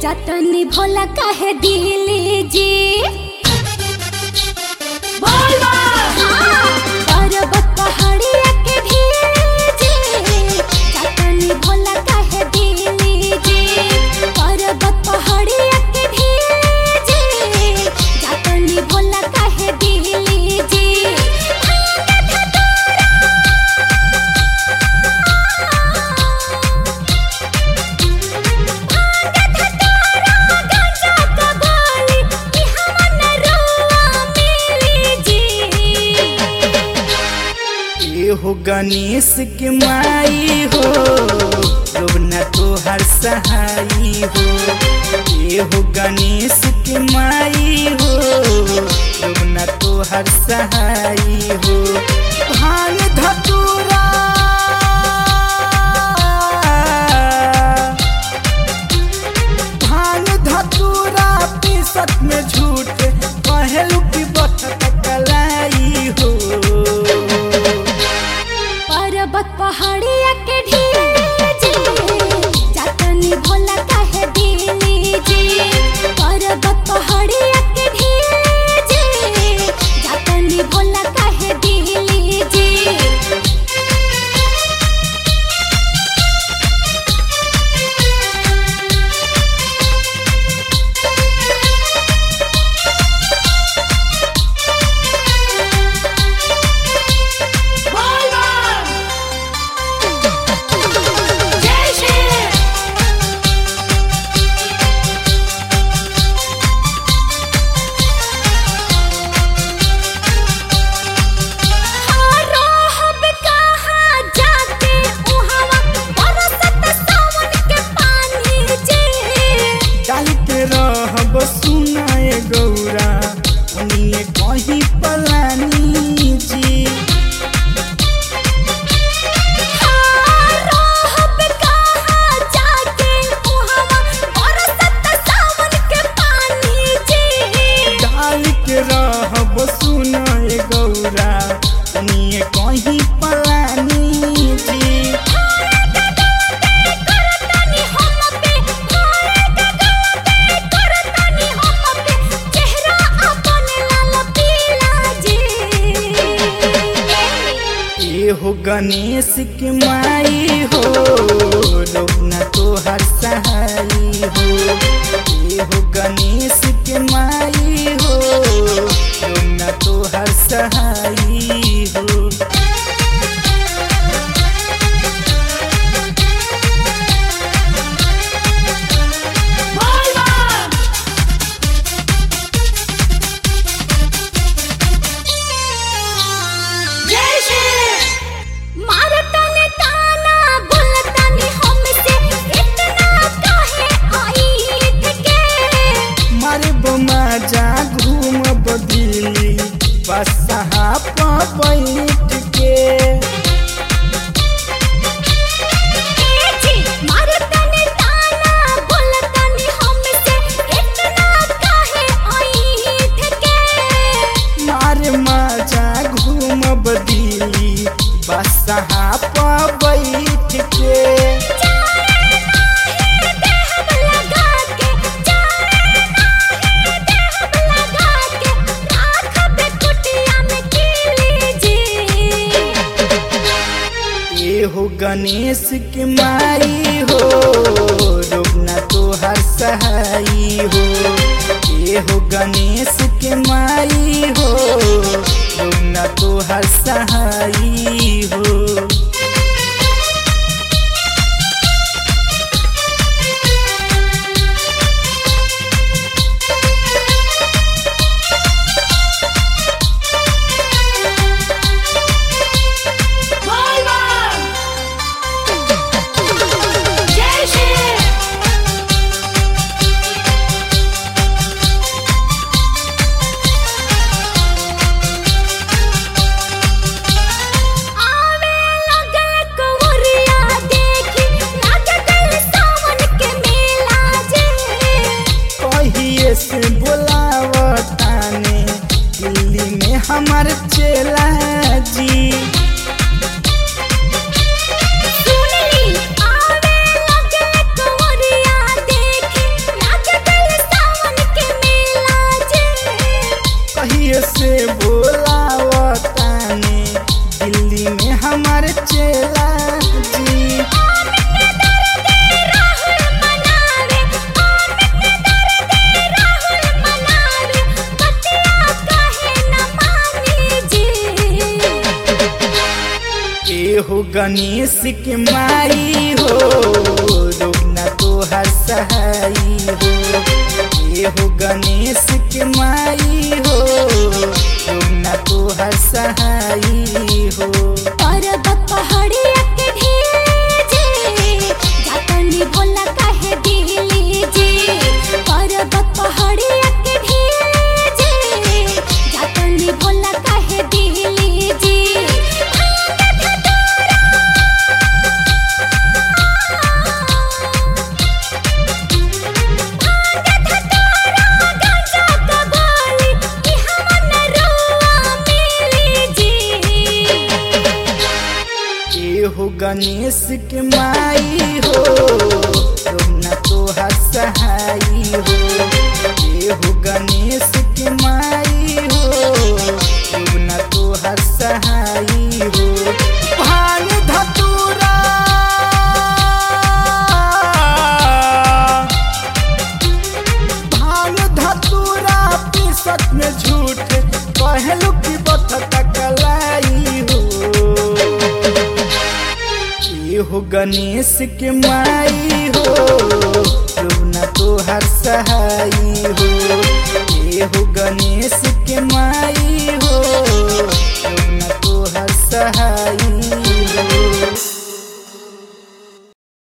जतनी भोला काहे दिली जी पर्वत पहाड़िया के ढीली जी जतनी भोला काहे दिली जी पर्वत पहाड़िया के ढीली जी जतनी भोला काहे दिली जी हो गणेश के माई हो रोना तोहर सहाई हो ये हो गणेश के माई हो रोना तोहर सहाई हो भांग धतूरा भांग धतूरा पीसत में झूठ पहलू की बत कलाई हो पर्वत पहाड़िया के ढीली जी जतनी भोला काहे दिली जी पर्वत पहाड़िया के ढीली जी जतनी भोला काहे दिली जी सुनाए गौरा उन्हें कहीं पलानी जी डाल के रहब सुनाए गौरा उन्हें कहीं पलानी जी हो गणेश के माई हो रोना तोहर सहाई हो ये हो गणेश के माई हो रोना तोहर सहाई हो जा घूम बदली बसहा बैठ के मारे मजा घूम बदली बसहा बैठ के हो गणेश के माई हो रोना तोहर सहाई हो ये हो गणेश के माई हो रोना तोहर सहाई हो से बोलावताने दिल्ली में हमार चेला जी सुनली आवे लगे तोरिया देखे गणेश के माई हो रोना तो हर सहाई हो। ये हो गणेश के माई हो रोना तो हर सहाई हो। पर्वत पहाड़िया के ढीजे जातनी भोला काहे दिली जी। पर्वत पहाड़िया के ढीजे जातनी भोला काहे दिली जी। हो गणेश के माई हो रोना तो हर सहाई हो। ये हो गणेश के माई हो रोना तो हर सहाई हो। भांग धतूरा भांग धतूरा पीसत में झूठ कहलू की बथता कलाई हो। ये हो गणेश के माई हो रोना तो हर सहाई हो। ये हो गणेश के माई हो रोना तो हर सहाई